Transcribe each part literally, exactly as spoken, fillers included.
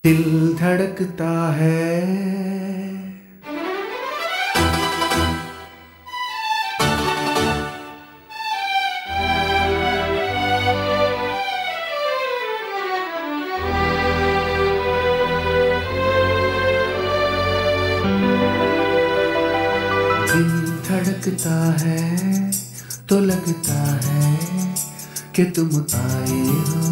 दिल धड़कता है, दिल धड़कता है तो लगता है कि तुम आए हो।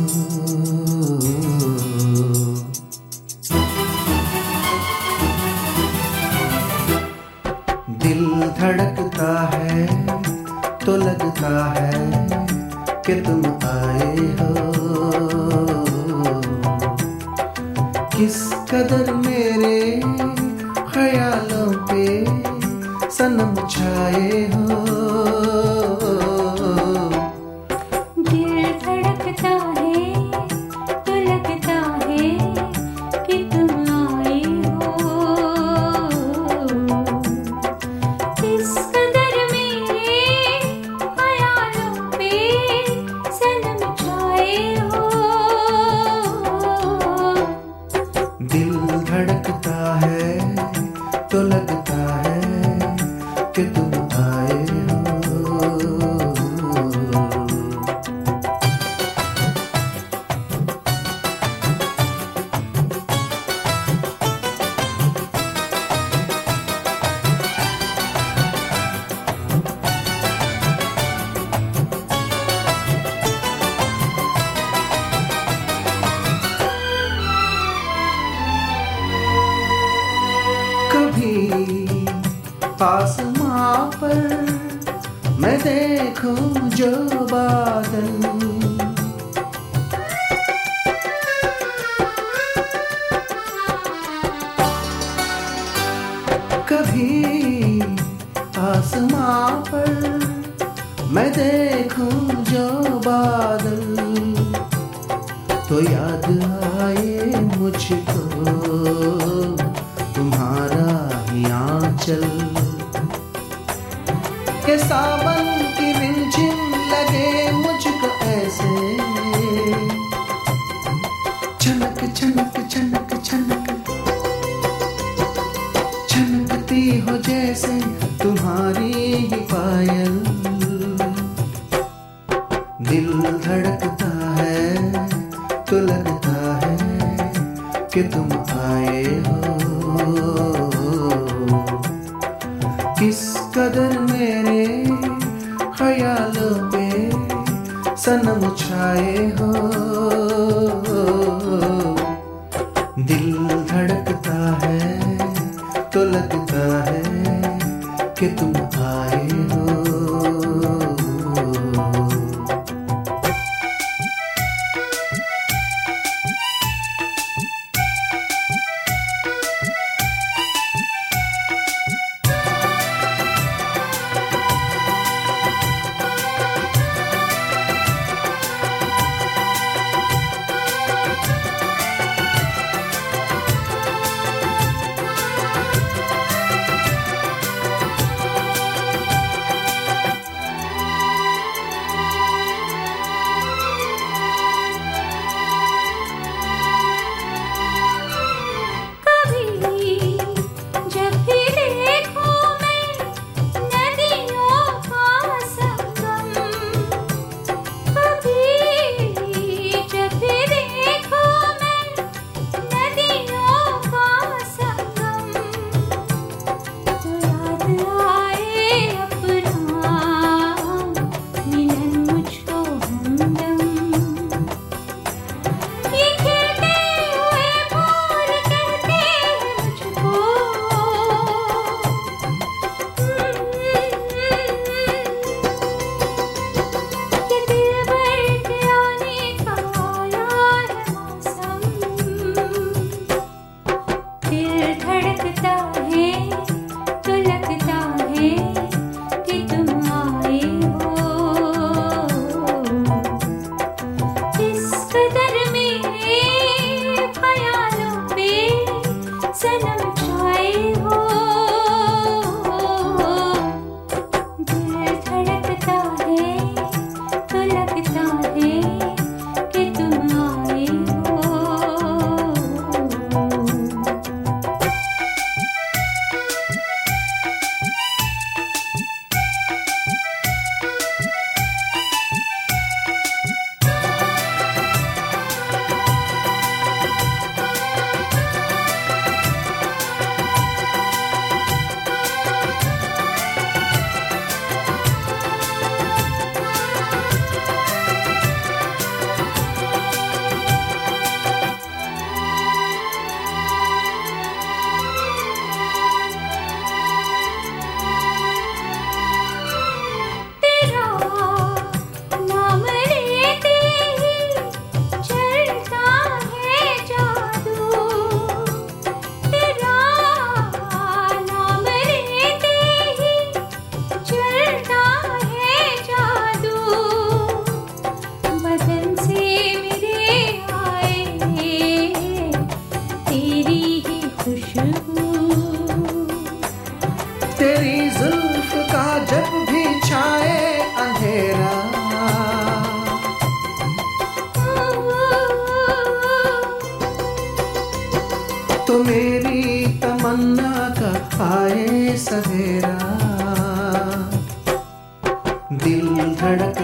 दिल धड़कता है तो लगता है कि तुम आए हो। किस कदर मेरे ख्यालों पे सनम छाए हो। दिल धड़कता है तो लगता है कि तुम आए हो। किस कदर मेरे ख्यालों पे सनम छाए हो। दिल धड़कता है तो लगता है कि तुम आए हो। कभी आसमां पर मैं देखूं जो बादल, कभी आसमां पर मैं देखूं जो बादल, तो याद आए मुझको तुम्हारा ही आंचल। के सावन की रिमझिम लगे मुझको ऐसे, छनक छनक छनक छनक छनकती हो जैसे तुम्हारी ही पायल। दिल धड़कता है तो लगता है कि तुम आए हो। किस कदर मेरे ख्यालों पे सनम छाए हो। दिल धड़कता है तो लगता है कि तुम आए हो। तो मेरी तमन्ना का आए सवेरा। दिल धड़क